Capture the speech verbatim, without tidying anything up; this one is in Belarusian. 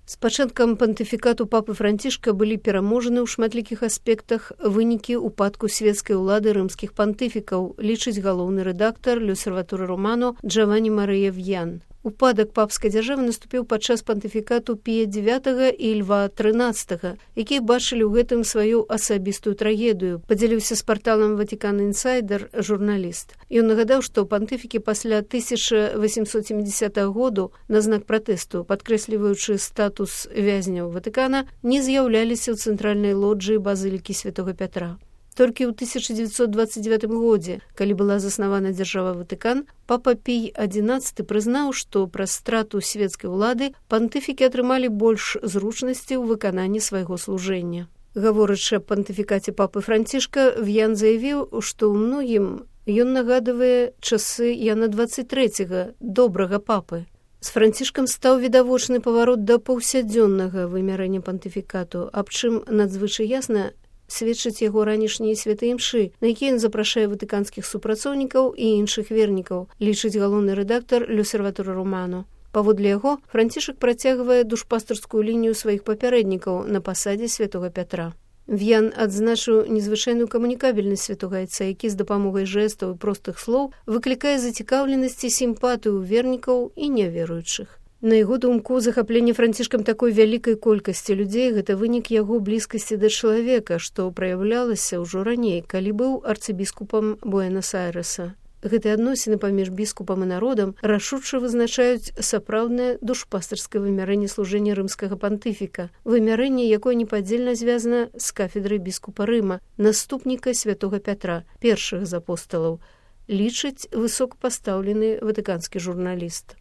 З пачаткам пантыфікату папы Францішка былі пераможаны ў шматлікіх аспектах вынікі ўпадку свецкай улады рымскіх пантыфікаў, лічыць галоўны рэдактар L'Osservatore Romano Джаванні Марыя В'ян. Упадак папскай дзяржавы наступіў падчас пантыфікату Пія дзевятага і Льва трынаццатага, якія бачылі ў гэтым сваю асабістую трагедыю, падзяліўся з парталам Ватикан Інсайдер журналіст. Ён нагадаў, што пантыфікі пасля тысяча восемьсот семидесятого году на знак пратэсту, падкрэсліваючы статус вязняў Ватыкана, не з'яўляліся ў цэнтральнай лоджыі базылікі святога Пятра. Толькі ў тысяча дзевяцьсот двадцать девятым годзе, калі была заснавана дзяржава Ватыкан, папа Пій адзінаццаты прызнаў, што праз страту свецкай улады пантыфікі атрымалі больш зручнасці ў выкананні свайго служэння. Гаворачы аб пантыфікаце папы Францішка, В'ян заявіў, што ў многім ён нагадывае часы Яна двадцать трэцяга, добрага папы. З Францішкам стаў відавочны паварот да паўсядзённага вымярэння пантыфікату, аб чым надзвычай ясна сведчаць яго ранішнія святыя імшы, на якія ён запрашае ватыканскіх супрацоўнікаў і іншых вернікаў, лічыць галоўны рэдактар L'Osservatore Romano. Паводле яго, Францішак працягвае душпастарскую лінію сваіх папярэднікаў на пасадзе святога Пятра. В'ян адзначыў незвычайную камунікабельнасць святога айца, які з дапамогай жэстаў і простых слоў выклікае зацікаўленасць і сімпатыю вернікаў і няверуючых. На яго думку, захапленне Францішкам такой вялікай колькасці людзей – гэта вынік яго блізкасці да чалавека, што праяўлялася ўжо раней, калі быў арцыбіскупам Буэнас-Айрэса. Гэтыя адносіны паміж біскупам і народам рашуча вызначаюць сапраўднае душпастарскае вымярэнне служэння рымскага пантыфіка, вымярэнне, якое непадзельна звязана з кафедрай біскупа Рыма, наступніка святога Пятра, першага з апосталаў, лічыць высокапастаўлены ватыканскі журналіст.